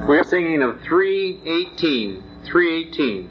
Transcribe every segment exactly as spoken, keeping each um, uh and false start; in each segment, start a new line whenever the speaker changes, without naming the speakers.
We're singing of three eighteen. three eighteen.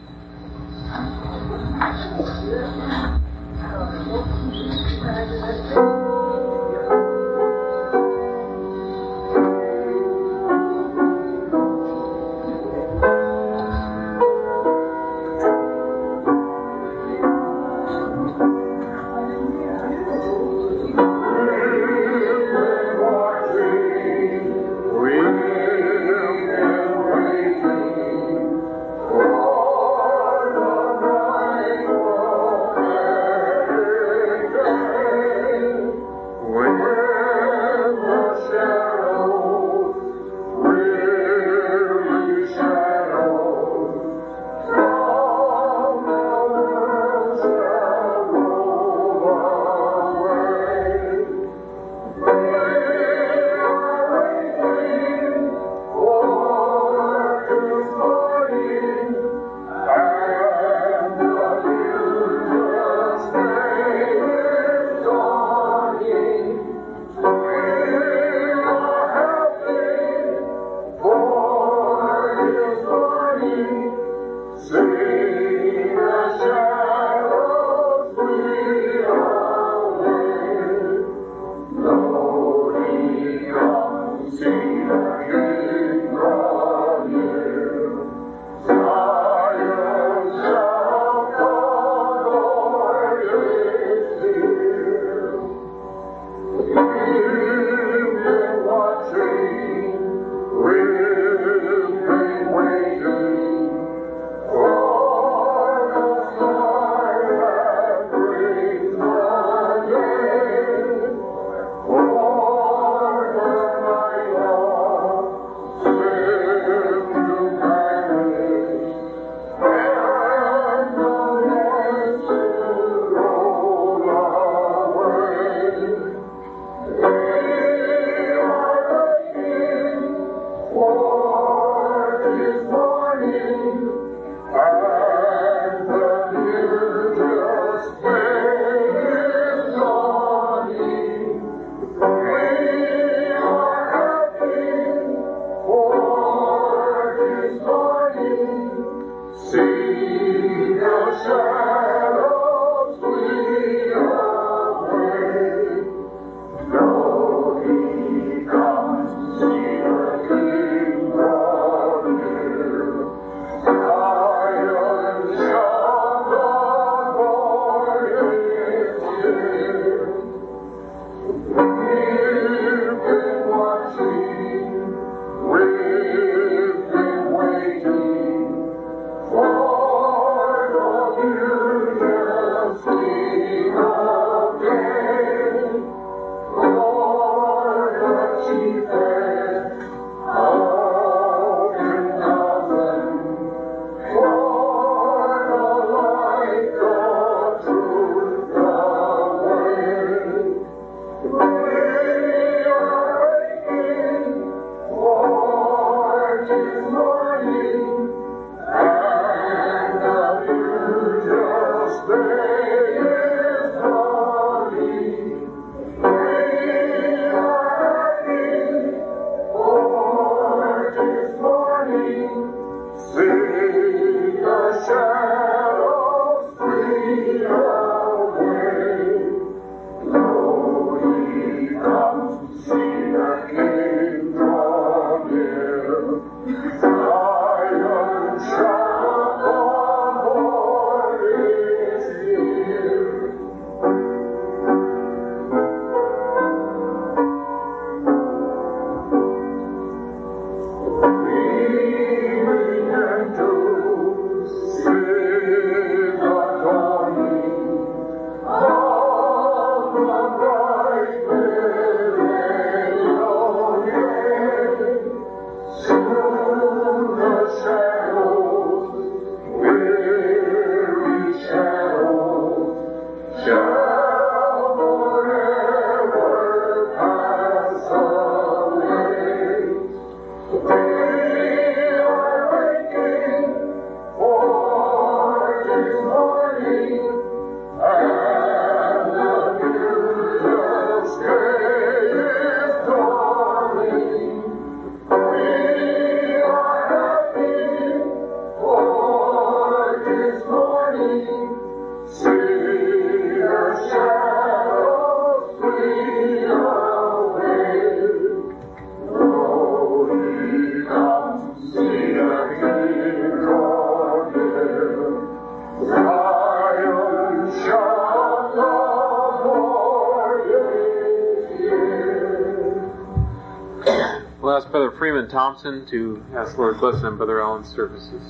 Brother Freeman Thompson to ask the Lord blessing on Brother Allen's services.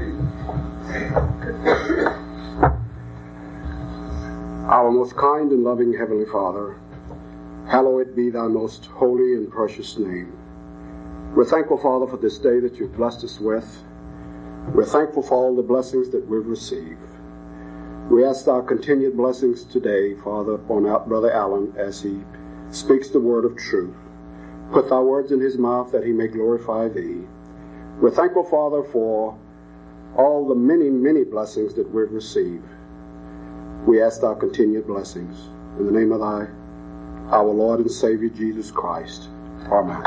Our most kind and loving Heavenly Father, hallowed be thy most holy and precious name. We're thankful, Father, for this day that you've blessed us with. We're thankful for all the blessings that we've received. We ask our continued blessings today, Father, upon our Brother Allen as he speaks the word of truth. Put thy words in his mouth that he may glorify thee. We're thankful, Father, for all the many, many blessings that we've received. We ask thy continued blessings. In the name of thy, our Lord and Savior, Jesus Christ. Amen.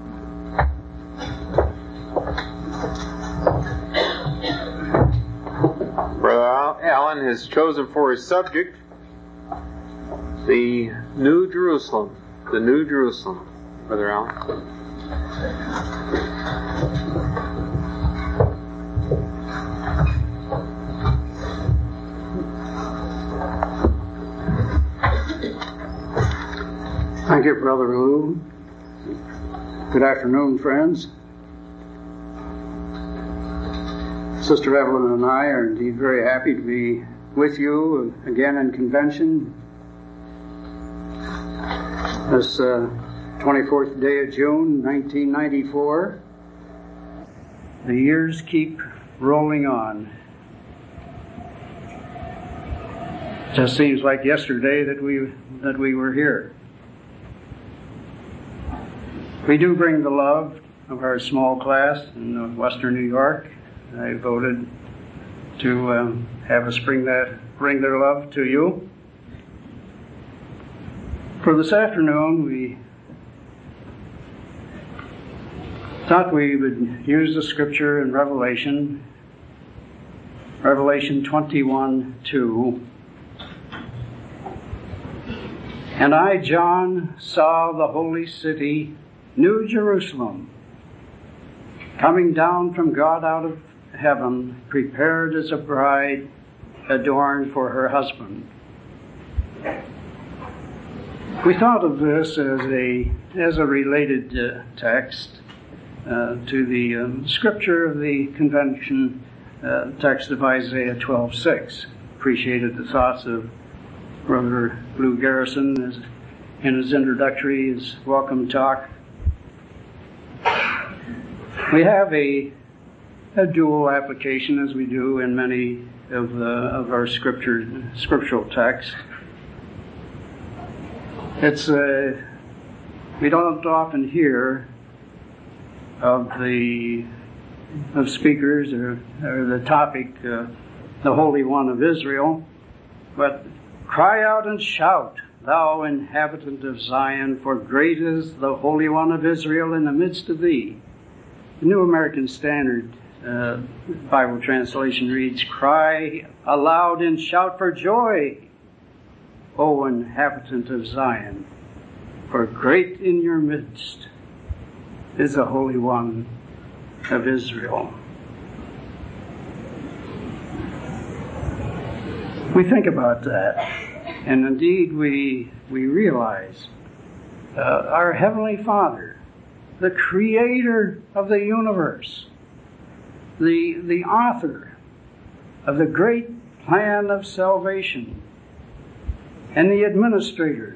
Brother Allen has chosen for his subject the New Jerusalem. The New Jerusalem. Brother Allen.
Thank you, Brother Lou. Good afternoon, friends. Sister Evelyn and I are indeed very happy to be with you again in convention. This uh, twenty-fourth day of June, nineteen ninety-four. The years keep rolling on. It just seems like yesterday that we that we were here. We do bring the love of our small class in Western New York. I voted to um, have us bring that, bring their love to you. For this afternoon, we thought we would use the scripture in Revelation, Revelation twenty-one two. And I, John, saw the holy city, New Jerusalem, coming down from God out of heaven, prepared as a bride adorned for her husband. We thought of this as a as a related uh, text uh, to the um, scripture of the convention uh, text of Isaiah twelve six. Appreciated the thoughts of Brother Lou Garrison as, in his introductory, his welcome talk. We have a a dual application, as we do in many of the of our scripture scriptural texts. It's uh, we don't often hear of the of speakers or, or the topic, uh, the Holy One of Israel, but cry out and shout, thou inhabitant of Zion, for great is the Holy One of Israel in the midst of thee. The New American Standard uh, Bible translation reads, cry aloud and shout for joy, O inhabitant of Zion, for great in your midst is the Holy One of Israel. We think about that, and indeed we we realize uh, our Heavenly Father, the Creator of the universe, the the author of the great plan of salvation, and the administrator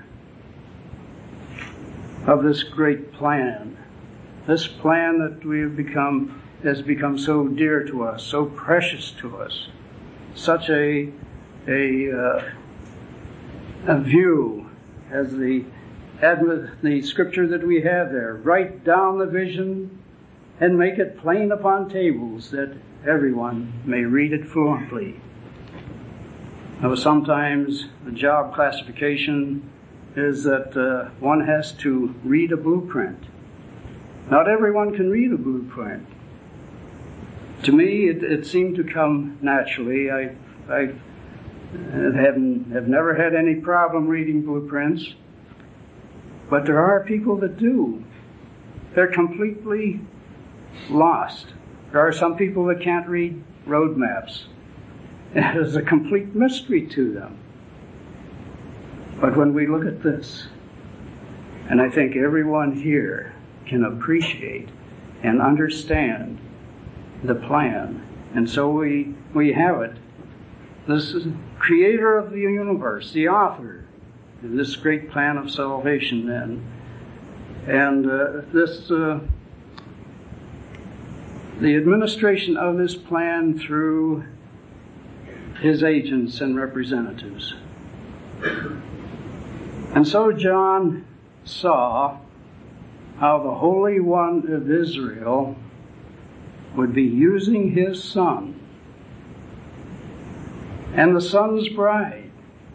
of this great plan, this plan that we have become has become so dear to us, so precious to us, such a a uh, a view as the the scripture that we have there. Write down the vision and make it plain upon tables that everyone may read it fluently. Now, sometimes the job classification is that uh, one has to read a blueprint. Not everyone can read a blueprint. To me, it, it seemed to come naturally. I, I haven't, have never had any problem reading blueprints, but there are people that do. They're completely lost. There are some people that can't read road maps. It is a complete mystery to them. But when we look at this, and I think everyone here can appreciate and understand the plan. And so we, we have it. This is creator of the universe, the author of this great plan of salvation then. And uh, this, uh, the administration of this plan through his agents and representatives. And so John saw how the Holy One of Israel would be using his Son and the Son's bride.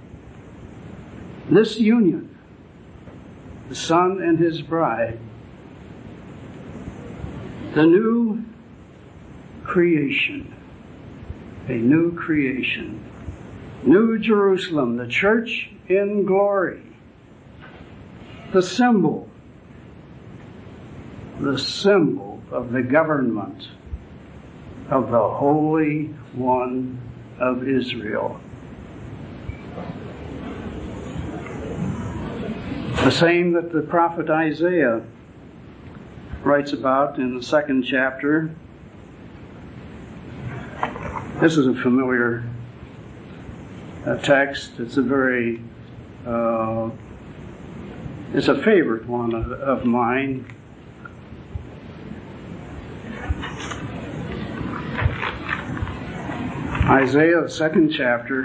This union, the Son and his bride, the new creation, a new creation, New Jerusalem, the church in glory, the symbol, the symbol of the government of the Holy One of Israel. The same that the prophet Isaiah writes about in the second chapter. This is a familiar uh, text. It's a very, uh, it's a favorite one of, of mine. Isaiah, the second chapter.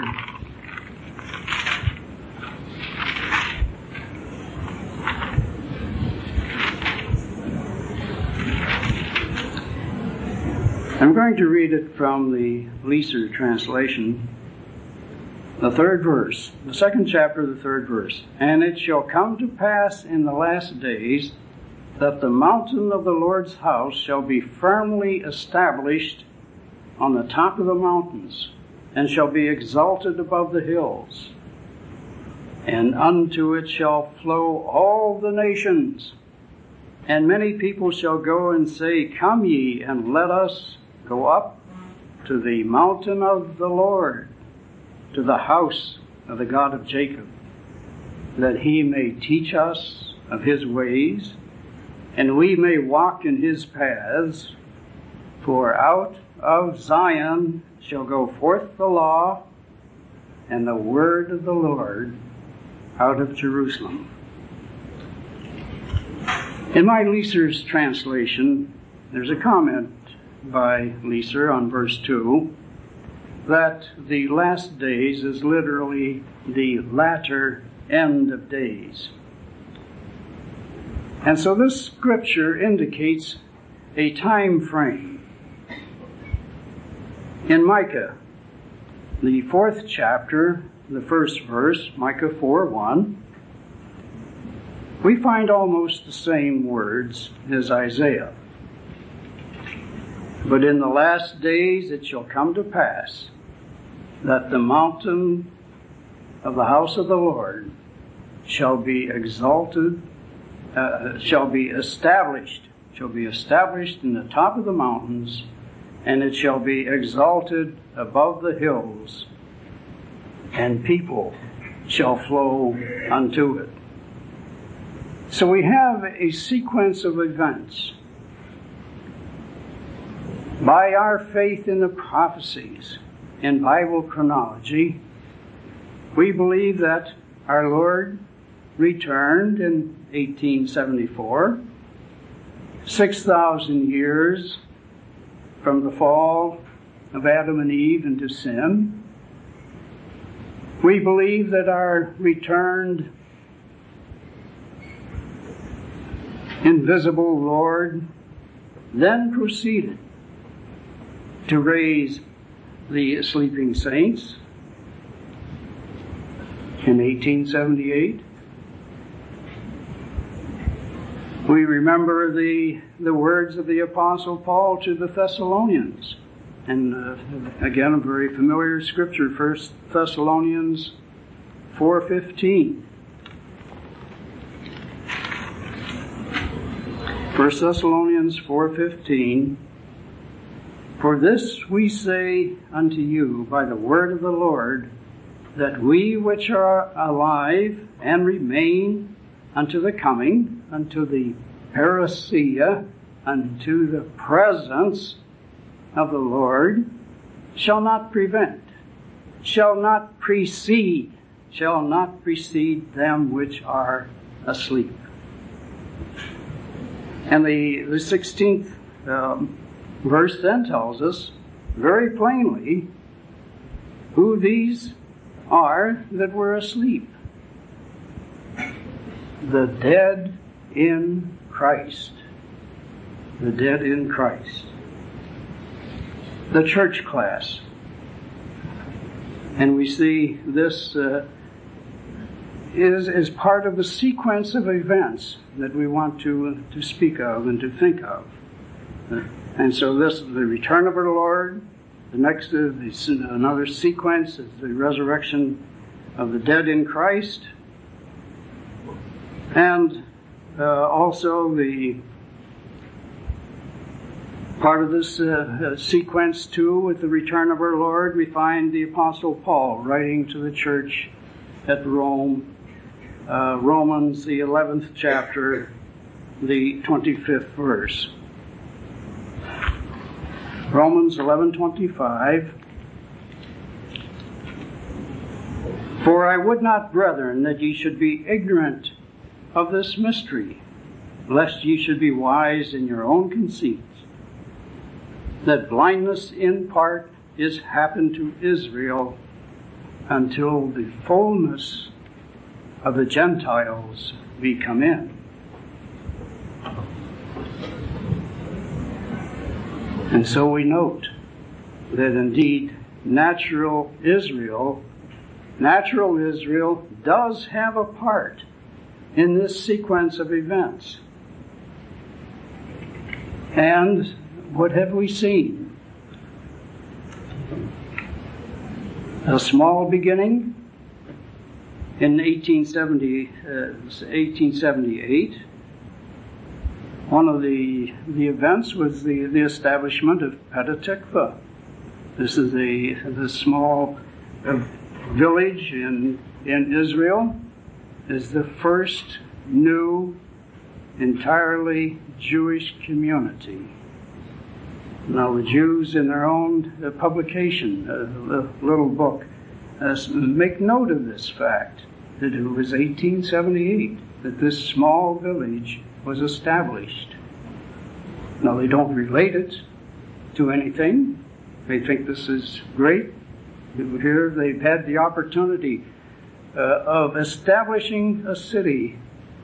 I'm going to read it from the Leeser translation, the third verse, the second chapter, the third verse. And it shall come to pass in the last days that the mountain of the Lord's house shall be firmly established on the top of the mountains, and shall be exalted above the hills. And unto it shall flow all the nations. And many people shall go and say, Come ye, and let us go up to the mountain of the Lord, to the house of the God of Jacob, that he may teach us of his ways, and we may walk in his paths. For out of Zion shall go forth the law and the word of the Lord out of Jerusalem. In my Leeser's translation, there's a comment by Leeser on verse two that the last days is literally the latter end of days. And so this scripture indicates a time frame. In Micah, the fourth chapter, the first verse, Micah four one, we find almost the same words as Isaiah. But in the last days it shall come to pass that the mountain of the house of the Lord shall be exalted, uh, shall be established, shall be established in the top of the mountains, and it shall be exalted above the hills, and people shall flow unto it. So we have a sequence of events. By our faith in the prophecies in Bible chronology, we believe that our Lord returned in eighteen seventy-four, six thousand years from the fall of Adam and Eve into sin. We believe that our returned invisible Lord then proceeded to raise the sleeping saints in eighteen seventy-eight. We remember the, the words of the Apostle Paul to the Thessalonians. And uh, again, a very familiar scripture, First Thessalonians four fifteen. First Thessalonians four fifteen. For this we say unto you by the word of the Lord, that we which are alive and remain unto the coming, unto the parousia, unto the presence of the Lord shall not prevent, shall not precede, shall not precede them which are asleep. And the, the sixteenth um, verse then tells us very plainly who these are that were asleep. The dead in Christ. The dead in Christ. The church class. And we see this uh, is, is part of the sequence of events that we want to, uh, to speak of and to think of. Uh, and so this is the return of our Lord. The next is another sequence is the resurrection of the dead in Christ. And uh, also the part of this uh, uh, sequence too, with the return of our Lord, we find the Apostle Paul writing to the church at Rome, uh, Romans, the eleventh chapter, the twenty-fifth verse. Romans eleven twenty-five. For I would not, brethren, that ye should be ignorant of this mystery, lest ye should be wise in your own conceits, that blindness in part is happened to Israel until the fullness of the Gentiles be come in. And so we note that indeed natural Israel, natural Israel does have a part in this sequence of events. And what have we seen? A small beginning in eighteen seventy, uh, eighteen seventy-eight. One of the, the events was the, the establishment of Petah Tikva. This is the, the small uh, village in, in Israel. Is the first new, entirely Jewish community. Now the Jews in their own uh, publication, uh, little book, uh, make note of this fact, that it was eighteen seventy-eight that this small village was established. Now they don't relate it to anything. They think this is great. Here they've had the opportunity uh, of establishing a city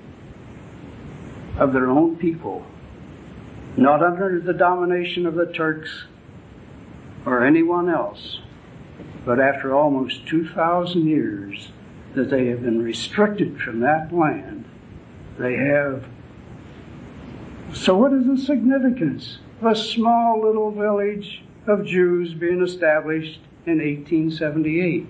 of their own people, not under the domination of the Turks or anyone else, but after almost two thousand years that they have been restricted from that land, they have. So what is the significance of a small little village of Jews being established in eighteen seventy-eight?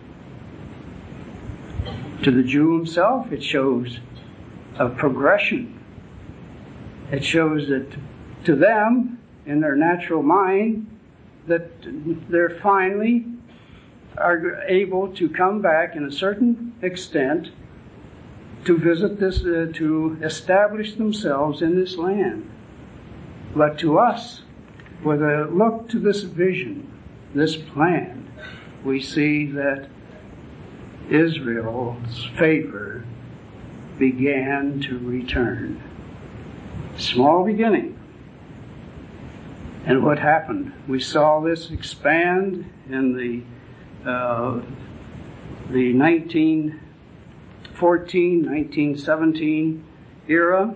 To the Jew himself, it shows a progression. It shows that to them, in their natural mind, that they're finally are able to come back in a certain extent to visit this, uh, to establish themselves in this land. But to us, with a look to this vision, this plan, we see that Israel's favor began to return. Small beginning. And what happened? We saw this expand in the uh, the nineteen fourteen, nineteen seventeen era.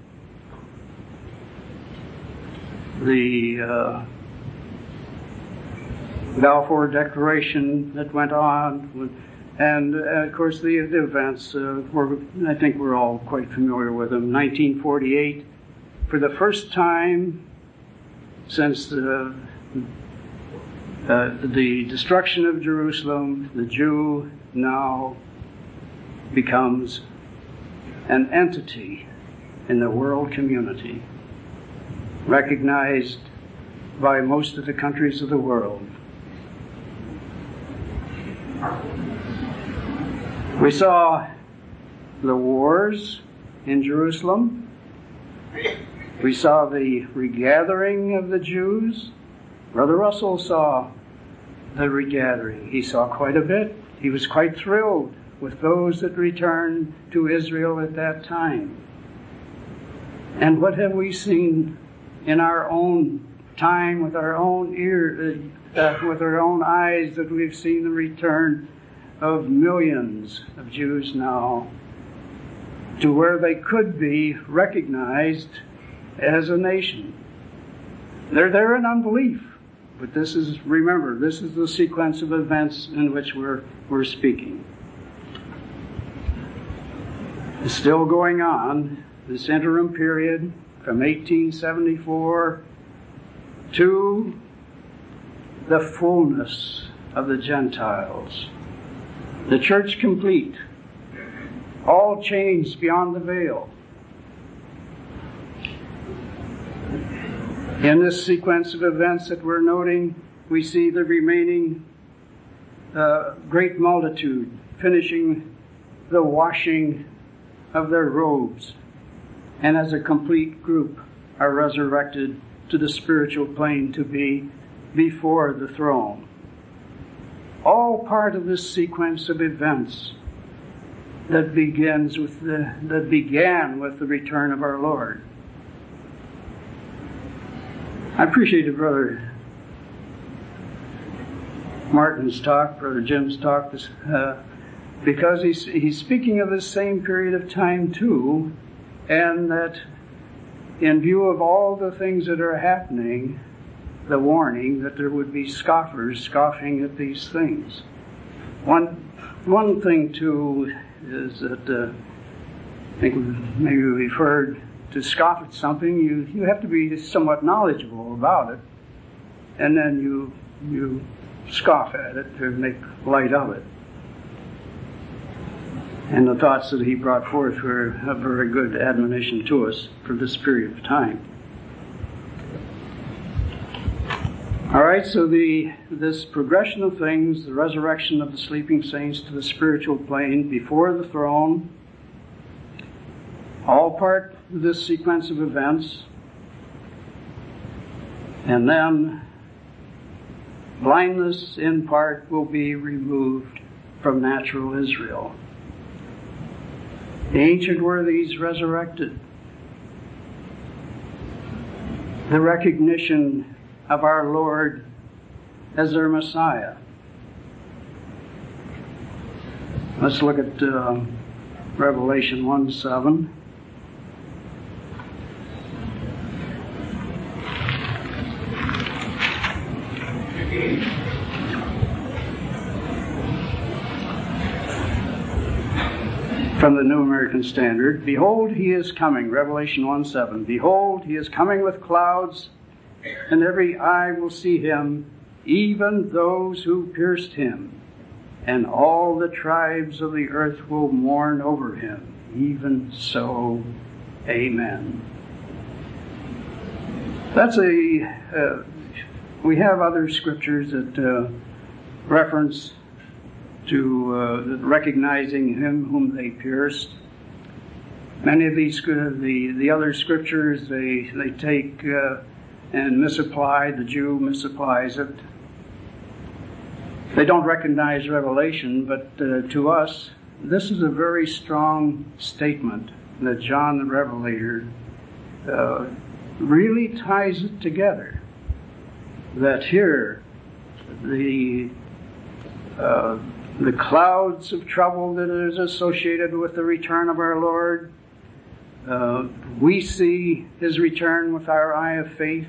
The uh, Balfour Declaration that went on, and uh, of course the, the events, uh, were, I think we're all quite familiar with them. nineteen forty-eight, for the first time since the, uh, the destruction of Jerusalem, the Jew now becomes an entity in the world community, recognized by most of the countries of the world. We saw the wars in Jerusalem, We saw the regathering of the Jews. Brother Russell saw the regathering. He saw quite a bit. He was quite thrilled with those that returned to Israel at that time. And what have we seen in our own time with our own ear, uh, with our own eyes, that we've seen the return of millions of Jews now to where they could be recognized as a nation. They're there in unbelief, but this is, remember, this is the sequence of events in which we're we're speaking. It's still going on, this interim period from eighteen seventy-four to the fullness of the Gentiles. The church complete. All changed beyond the veil. In this sequence of events that we're noting, we see the remaining uh, great multitude finishing the washing of their robes, and as a complete group are resurrected to the spiritual plane to be before the throne. All part of this sequence of events that begins with the that began with the return of our Lord. I appreciated Brother Martin's talk, Brother Jim's talk, uh, because he's he's speaking of this same period of time too, and that in view of all the things that are happening, the warning that there would be scoffers scoffing at these things. One one thing too is that uh, I think maybe we've heard, to scoff at something, you, you have to be somewhat knowledgeable about it, and then you you scoff at it to make light of it. And the thoughts that he brought forth were a very good admonition to us for this period of time. All right, so the this progression of things, the resurrection of the sleeping saints to the spiritual plane before the throne, all part of this sequence of events, and then blindness in part will be removed from natural Israel. The ancient worthies resurrected. The recognition of our Lord as their Messiah. Let's look at uh, Revelation one seven. From the New American Standard. Behold, he is coming, Revelation one seven. Behold, he is coming with clouds, and every eye will see him, even those who pierced him, and all the tribes of the earth will mourn over him. Even so, amen. That's a, uh, we have other scriptures that uh, reference to uh, recognizing him whom they pierced. Many of these, uh, the, the other scriptures, they, they take uh, and misapply, the Jew misapplies it. They don't recognize Revelation, but uh, to us, this is a very strong statement that John the Revelator uh, really ties it together. That here, the uh, the clouds of trouble that is associated with the return of our Lord, uh, we see his return with our eye of faith.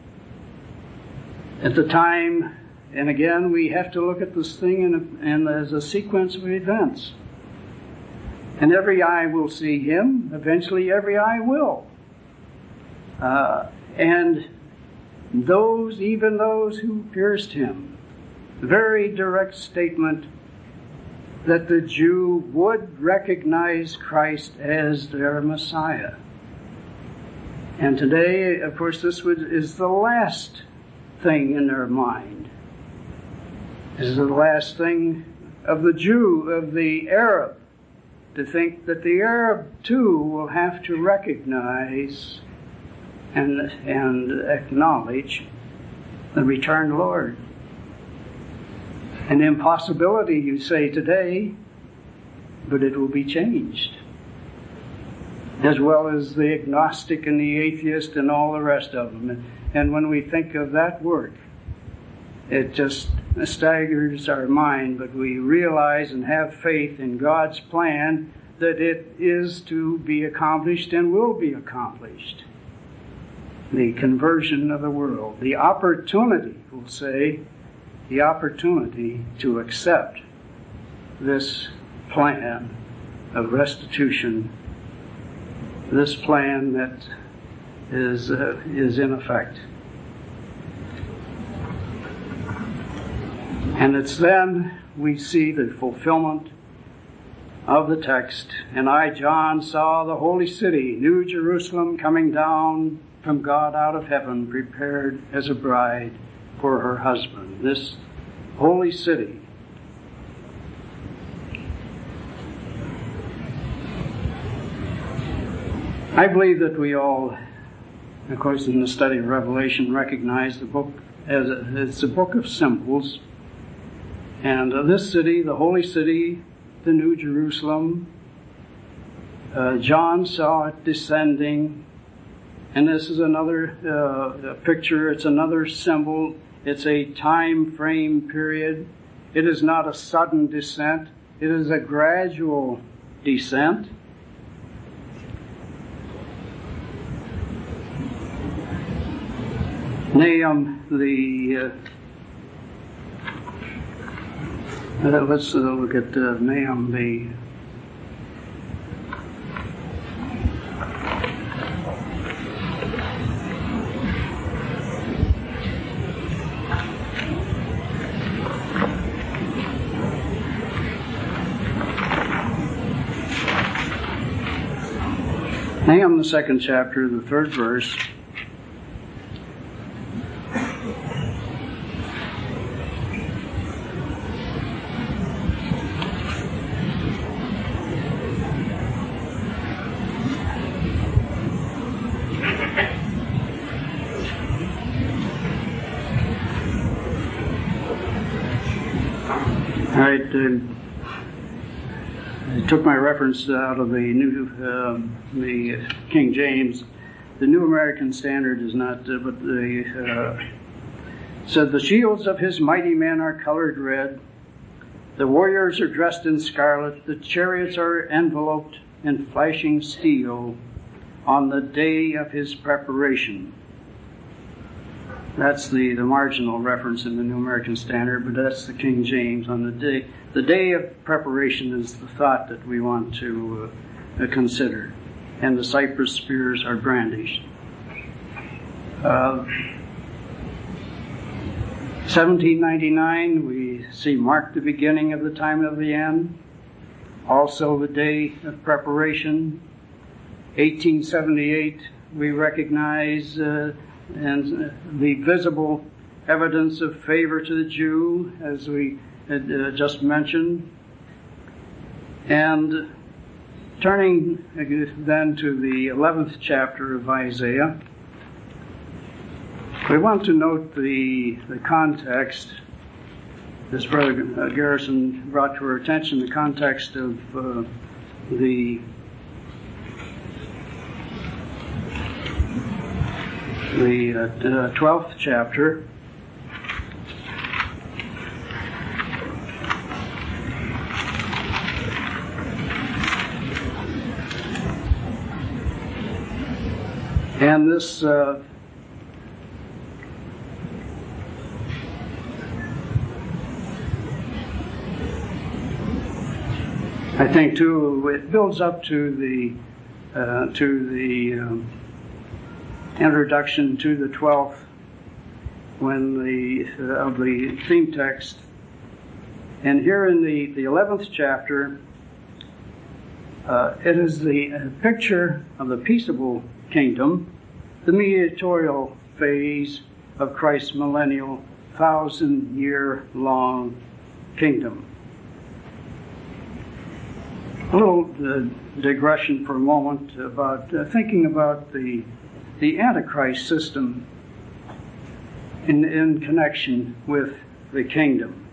At the time, and again, we have to look at this thing in, a, in as a sequence of events. And every eye will see him. Eventually, every eye will. Uh, and those, even those who pierced him, very direct statement that the Jew would recognize Christ as their Messiah. And today, of course, this would, is the last thing in their mind. This is the last thing of the Jew, of the Arab, to think that the Arab too will have to recognize and, and acknowledge the returned Lord. An impossibility, you say today, but it will be changed. As well as the agnostic and the atheist and all the rest of them. And when we think of that work, it just staggers our mind, but we realize and have faith in God's plan that it is to be accomplished and will be accomplished. The conversion of the world, the opportunity, we'll say, the opportunity to accept this plan of restitution, this plan that is uh, is in effect. And it's then we see the fulfillment of the text. And I, John, saw the holy city, New Jerusalem, coming down from God out of heaven, prepared as a bride for her husband. This holy city. I believe that we all, of course, in the study of Revelation, recognize the book as a, it's a book of symbols. And uh, this city, the holy city, the New Jerusalem, uh, John saw it descending. And this is another uh, picture. It's another symbol. It's a time frame period. It is not a sudden descent. It is a gradual descent. Nahum, the uh, uh, let's uh, look at uh, Nahum, the Nahum, the second chapter, the third verse. All right, uh, I took my reference out of the new, uh, the King James. The New American Standard is not, uh, but the uh, said the shields of his mighty men are colored red. The warriors are dressed in scarlet. The chariots are enveloped in flashing steel on the day of his preparation. That's the, the marginal reference in the New American Standard, but that's the King James. On the day, the day of preparation is the thought that we want to uh, consider. And the cypress spears are brandished. Uh, seventeen ninety-nine, we see mark the beginning of the time of the end. Also the day of preparation. eighteen seventy-eight, we recognize uh, and the visible evidence of favor to the Jew, as we had uh, just mentioned. And turning then to the eleventh chapter of Isaiah, we want to note the, the context. This Brother Garrison brought to our attention the context of uh, the the uh, twelfth chapter. And this uh, I think too it builds up to the uh, to the um, introduction to the twelfth, when the uh, of the theme text. And here in the the eleventh chapter, uh, it is the uh, picture of the peaceable kingdom, the mediatorial phase of Christ's millennial thousand year long kingdom. A little uh, digression for a moment about uh, thinking about the the Antichrist system in, in connection with the kingdom.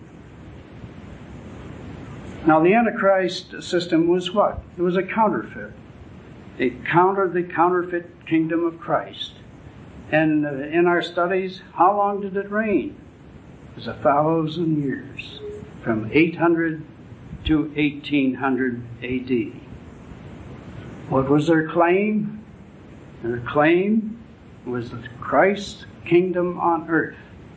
Now, the Antichrist system was what? It was a counterfeit. It countered the counterfeit kingdom of Christ. And uh, in our studies, how long did it reign? It was a thousand years, from eight hundred to eighteen hundred A D. What was their claim? Their claim was that Christ's kingdom on earth.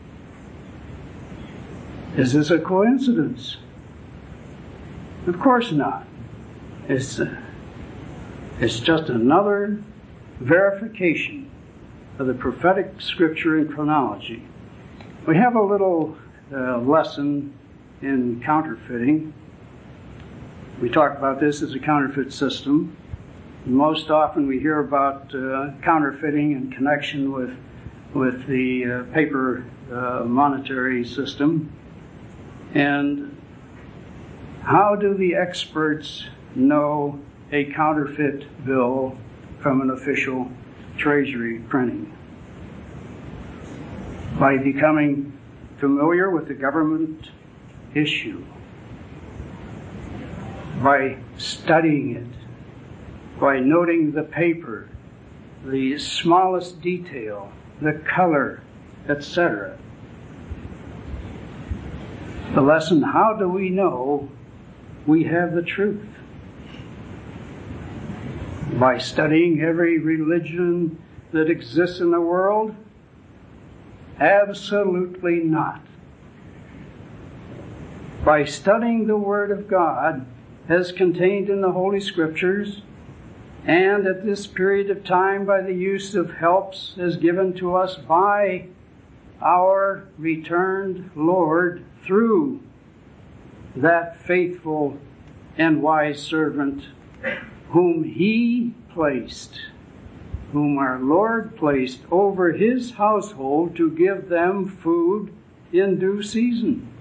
Is this a coincidence? Of course not. It's, uh, it's just another verification of the prophetic scripture and chronology. We have a little uh, lesson in counterfeiting. We talk about this as a counterfeit system. Most often we hear about uh, counterfeiting in connection with with the uh, paper uh, monetary system. And how do the experts know a counterfeit bill from an official treasury printing? By becoming familiar with the government issue, by studying it, by noting the paper, the smallest detail, the color, et cetera. The lesson, how do we know we have the truth? By studying every religion that exists in the world? Absolutely not. By studying the Word of God as contained in the Holy Scriptures, and at this period of time by the use of helps as given to us by our returned Lord through that faithful and wise servant whom He placed, whom our Lord placed over His household to give them food in due season.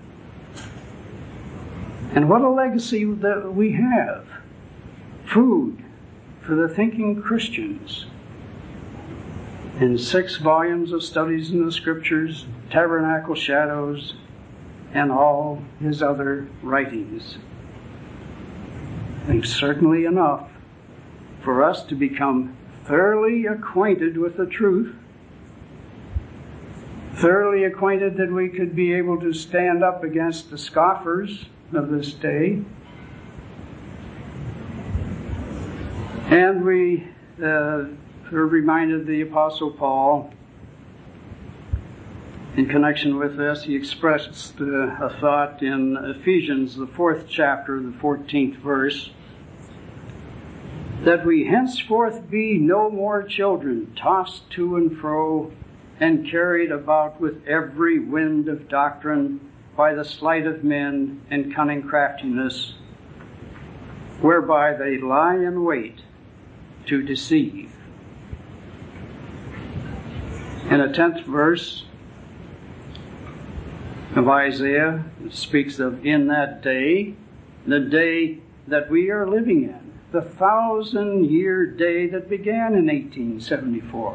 And what a legacy that we have. Food for the thinking Christians. In six volumes of studies in the Scriptures, Tabernacle Shadows, and all his other writings. I think certainly enough for us to become thoroughly acquainted with the truth, thoroughly acquainted that we could be able to stand up against the scoffers of this day. And we uh, are reminded the Apostle Paul, in connection with this, he expressed uh, a thought in Ephesians, the fourth chapter, the fourteenth verse, that we henceforth be no more children, tossed to and fro, and carried about with every wind of doctrine by the sleight of men and cunning craftiness, whereby they lie in wait to deceive. In a tenth verse of Isaiah, it speaks of in that day, the day that we are living in, the thousand-year day that began in eighteen seventy-four.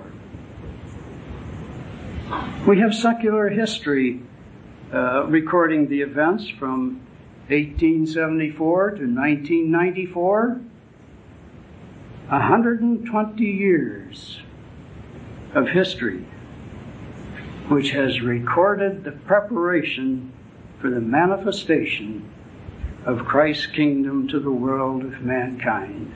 We have secular history uh, recording the events from eighteen seventy-four to nineteen ninety-four. one hundred twenty years of history which has recorded the preparation for the manifestation of Christ's kingdom to the world of mankind.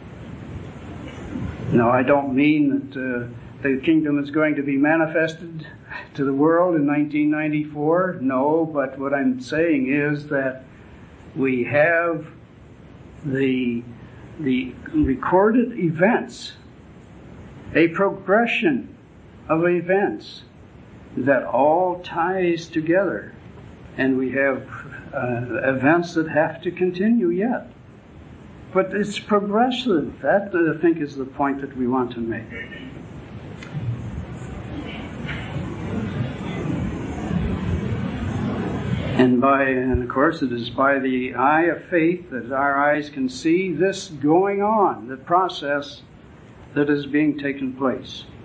No, I don't mean that uh, the kingdom is going to be manifested to the world in nineteen ninety-four. No, but what I'm saying is that we have the, the recorded events, a progression of events that all ties together. And we have uh, events that have to continue yet. But it's progressive. That, I think, is the point that we want to make. And by, and of course, it is by the eye of faith that our eyes can see this going on, the process that is being taken place.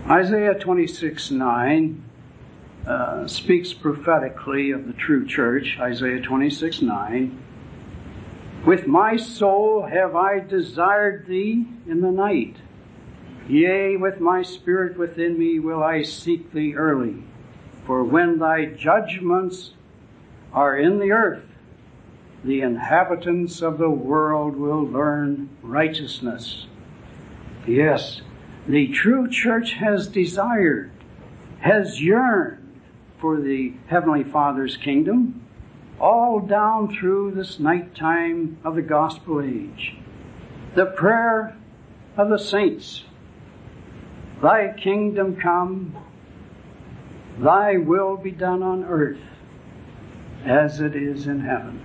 Isaiah twenty-six nine uh, speaks prophetically of the true church. Isaiah twenty-six nine. With my soul have I desired thee in the night. Yea, with my spirit within me will I seek thee early. For when thy judgments are in the earth, the inhabitants of the world will learn righteousness. Yes, the true church has desired, has yearned for the Heavenly Father's kingdom, all down through this night time of the gospel age. The prayer of the saints, thy kingdom come, thy will be done on earth as it is in heaven.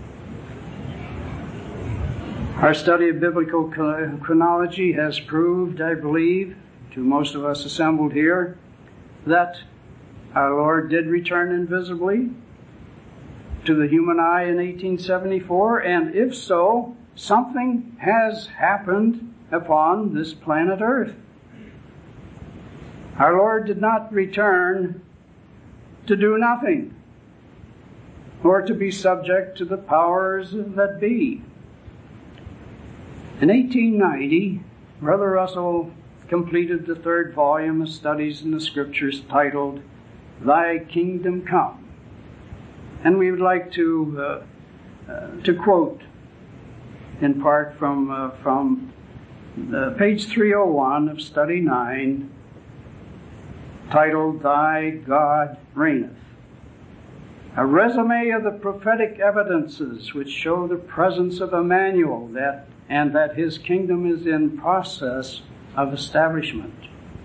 Our study of biblical chronology has proved, I believe, to most of us assembled here, that our Lord did return invisibly to the human eye in eighteen seventy-four, and if so, something has happened upon this planet Earth. Our Lord did not return to do nothing, or to be subject to the powers that be. In eighteen ninety, Brother Russell completed the third volume of Studies in the Scriptures titled, Thy Kingdom Come. And we would like to uh, uh, to quote in part from uh, from uh, page three oh one of Study nine, titled, Thy God Reigneth. A resume of the prophetic evidences which show the presence of Emmanuel, that and that his kingdom is in process of establishment.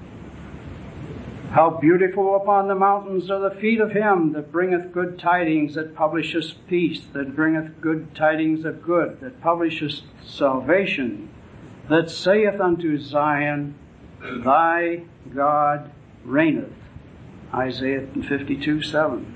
How beautiful upon the mountains are the feet of him that bringeth good tidings, that publisheth peace, that bringeth good tidings of good, that publisheth salvation, that saith unto Zion, Thy God reigneth. Isaiah fifty-two seven.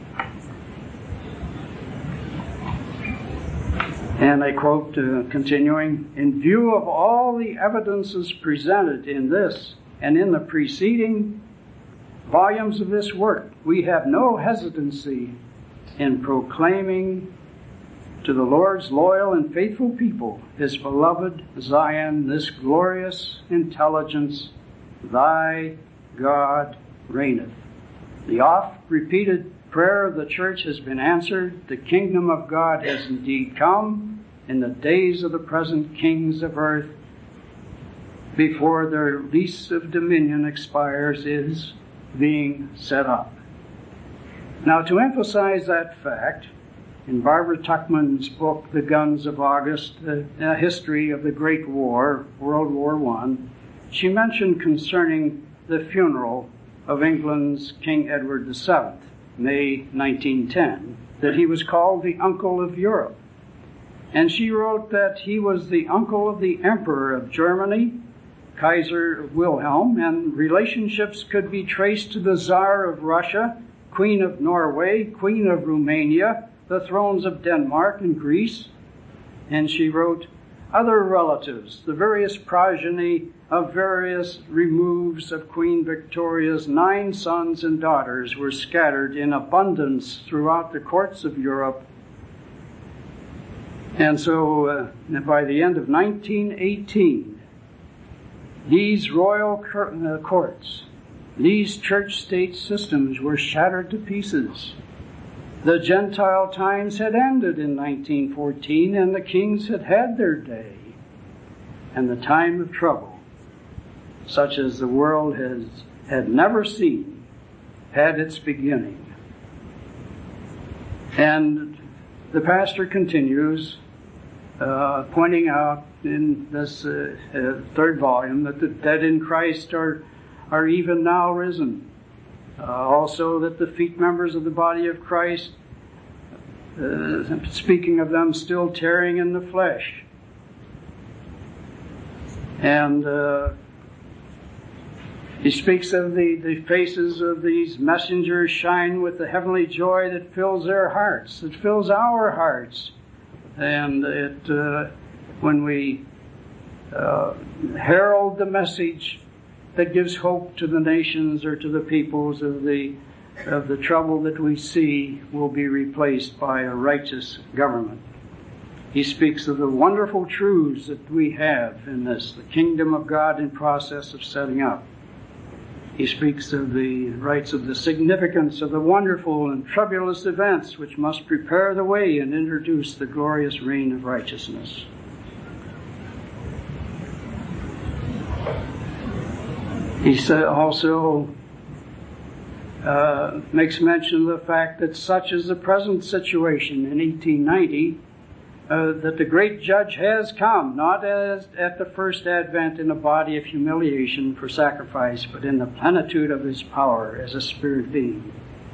And I quote, uh, continuing, in view of all the evidences presented in this and in the preceding volumes of this work, we have no hesitancy in proclaiming to the Lord's loyal and faithful people, his beloved Zion, this glorious intelligence, Thy God reigneth. The oft-repeated prayer of the church has been answered. The kingdom of God has indeed come in the days of the present kings of earth. Before their lease of dominion expires, is being set up. Now, to emphasize that fact, in Barbara Tuchman's book, The Guns of August, a history of the Great War, World War One, she mentioned concerning the funeral of England's King Edward the Seventh, May nineteen ten, that he was called the uncle of Europe. And she wrote that he was the uncle of the Emperor of Germany, Kaiser Wilhelm, and relationships could be traced to the Tsar of Russia, Queen of Norway, Queen of Romania, the thrones of Denmark and Greece. And she wrote, other relatives, the various progeny of various removes of Queen Victoria's nine sons and daughters were scattered in abundance throughout the courts of Europe. And so uh, by the end of nineteen eighteen, these royal cur- uh, courts, these church-state systems were shattered to pieces. The Gentile times had ended in nineteen fourteen, and the kings had had their day. And the time of trouble, such as the world has had never seen, had its beginning. And the pastor continues, uh, pointing out in this uh, uh, third volume that the dead in Christ are are even now risen. Uh, also that the feet members of the body of Christ, uh, speaking of them still tearing in the flesh. And uh, he speaks of the, the faces of these messengers shine with the heavenly joy that fills their hearts, that fills our hearts. And it, uh, when we uh, herald the message that gives hope to the nations or to the peoples of the of the trouble that we see will be replaced by a righteous government. He speaks of the wonderful truths that we have in this, the kingdom of God in process of setting up. He speaks of the rights of the significance of the wonderful and troublous events which must prepare the way and introduce the glorious reign of righteousness. He said also uh, makes mention of the fact that such is the present situation in eighteen ninety, Uh, that the great judge has come, not as at the first advent in a body of humiliation for sacrifice, but in the plenitude of his power as a spirit being.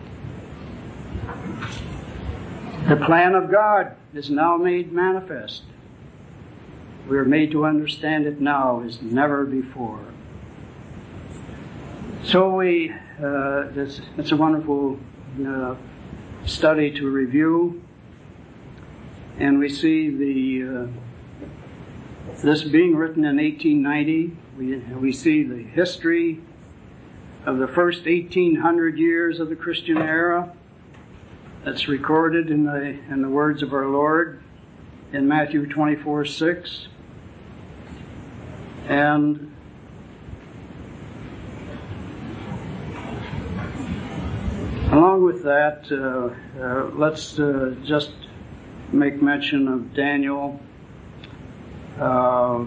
The plan of God is now made manifest. We are made to understand it now as never before. So we, uh, it's, it's a wonderful uh, study to review. And we see the uh, this being written in eighteen ninety. We we see the history of the first eighteen hundred years of the Christian era. That's recorded in the in the words of our Lord in Matthew twenty-four six. And along with that, uh, uh, let's uh, just make mention of Daniel. Uh,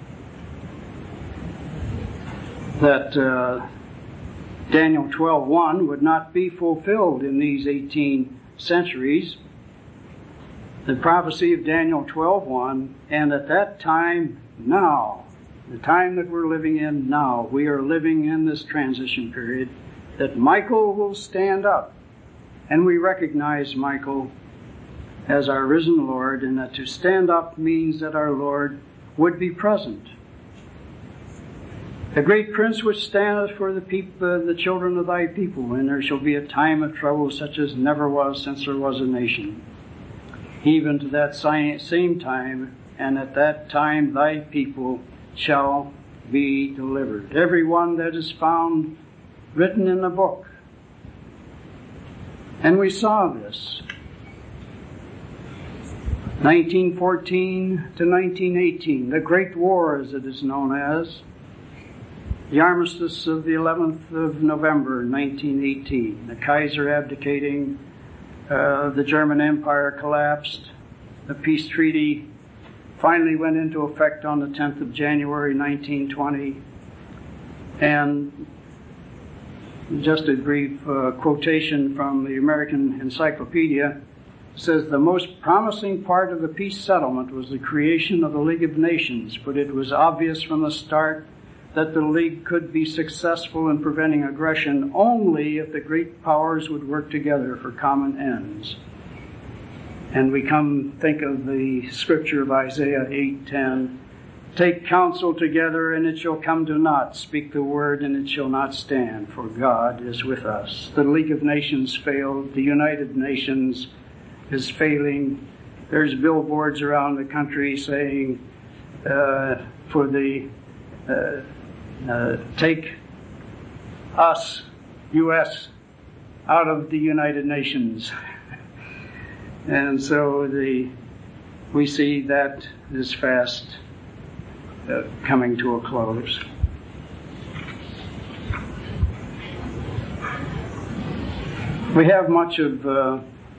that uh, Daniel twelve one would not be fulfilled in these eighteen centuries. The prophecy of Daniel twelve one, and at that time now, the time that we're living in now, we are living in this transition period, that Michael will stand up. And we recognize Michael as our risen Lord, and that to stand up means that our Lord would be present. The great prince which standeth for the people, uh, the children of thy people, and there shall be a time of trouble such as never was since there was a nation. Even to that same time, and at that time thy people shall be delivered. Every one that is found written in the book. And we saw this. nineteen fourteen to nineteen eighteen, the Great War as it is known as, the armistice of the eleventh of November nineteen eighteen, the Kaiser abdicating, uh, the German Empire collapsed, the peace treaty finally went into effect on the tenth of January nineteen twenty, and just a brief uh, quotation from the American Encyclopedia says, the most promising part of the peace settlement was the creation of the League of Nations, but it was obvious from the start that the League could be successful in preventing aggression only if the great powers would work together for common ends. And we come think of the scripture of Isaiah eight ten, take counsel together and it shall come to naught, speak the word and it shall not stand, for God is with us. The League of Nations failed, the United Nations is failing. There's billboards around the country saying uh, for the uh, uh, take us, U S, out of the United Nations. And so the we see that is fast uh, coming to a close. We have much of uh,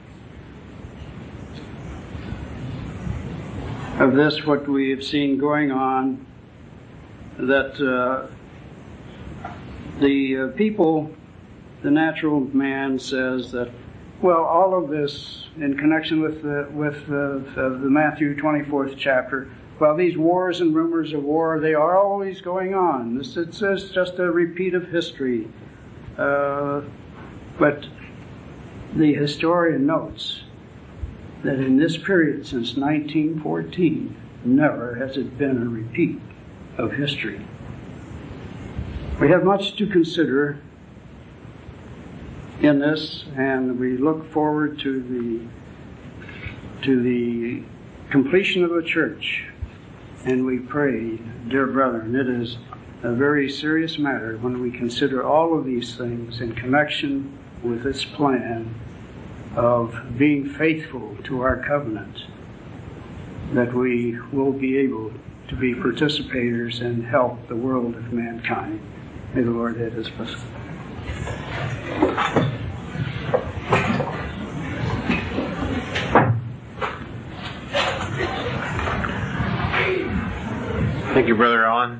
of this, what we have seen going on, that uh, the uh, people, the natural man says that, well, all of this in connection with the, with the, the Matthew twenty-fourth chapter, well, these wars and rumors of war, they are always going on. This it's, it's just a repeat of history. Uh, but the historian notes that in this period since nineteen fourteen, never has it been a repeat of history. We have much to consider in this, and we look forward to the to the completion of the church. And we pray, dear brethren, it is a very serious matter when we consider all of these things in connection with this plan of being faithful to our covenant, that we will be able to be participators and help the world of mankind. May the Lord add his blessing.
Thank you, Brother Allen.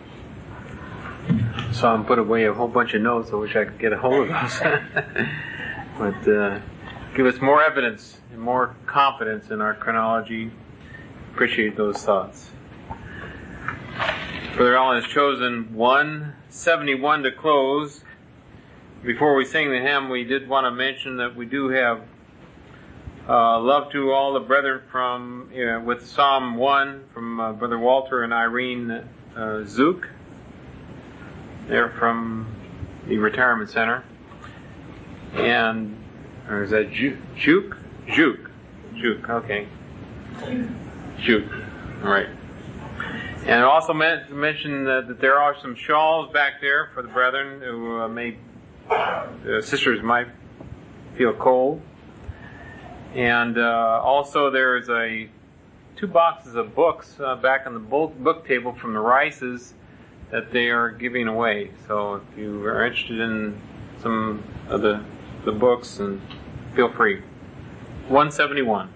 Saw him put away a whole bunch of notes. I wish I could get a hold of those. But uh, give us more evidence and more confidence in our chronology. Appreciate those thoughts. Brother Allen has chosen one seventy-one to close. Before we sing the hymn, we did want to mention that we do have uh, love to all the brethren from uh, with Psalm one from uh, Brother Walter and Irene uh, Zook. They're from the retirement center. And, or is that Juke? Juke? Juke. Juke, okay. Juke. All right. And also meant to mention that, that there are some shawls back there for the brethren who uh, may, uh, sisters might feel cold. And uh, also there's a two boxes of books uh, back on the book table from the Rices that they are giving away. So if you are interested in some of the, the books, and feel free. one seventy-one.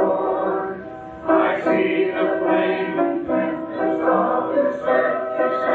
See the flame and tempest of his earth.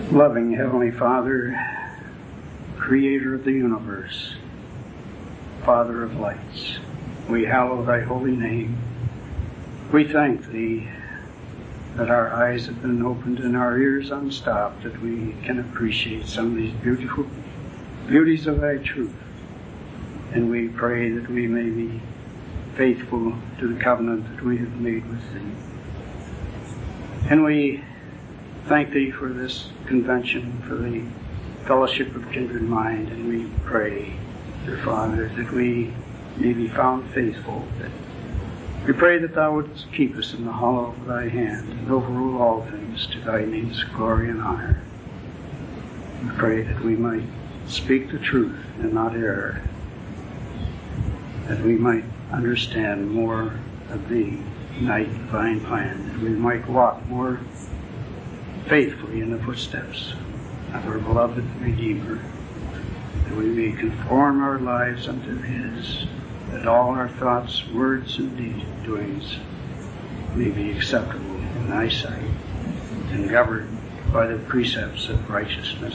Loving Heavenly Father, Creator of the universe, Father of lights, we hallow thy holy name. We thank thee that our eyes have been opened and our ears unstopped, that we can appreciate some of these beautiful beauties of thy truth. And we pray that we may be faithful to the covenant that we have made with thee. And we thank thee for this convention, for the fellowship of kindred mind, and we pray, dear Father, that we may be found faithful. That we pray that thou wouldst keep us in the hollow of thy hand and overrule all things to thy name's glory and honor. We pray that we might speak the truth and not err, that we might understand more of the thy divine plan, that we might walk more faithfully in the footsteps of our beloved Redeemer, that we may conform our lives unto his, that all our thoughts, words, and deeds, doings may be acceptable in thy sight and governed by the precepts of righteousness.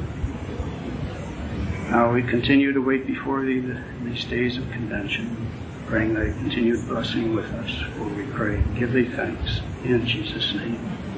Now we continue to wait before thee the, these days of convention, praying thy continued blessing with us, for we pray and give thee thanks in Jesus' name.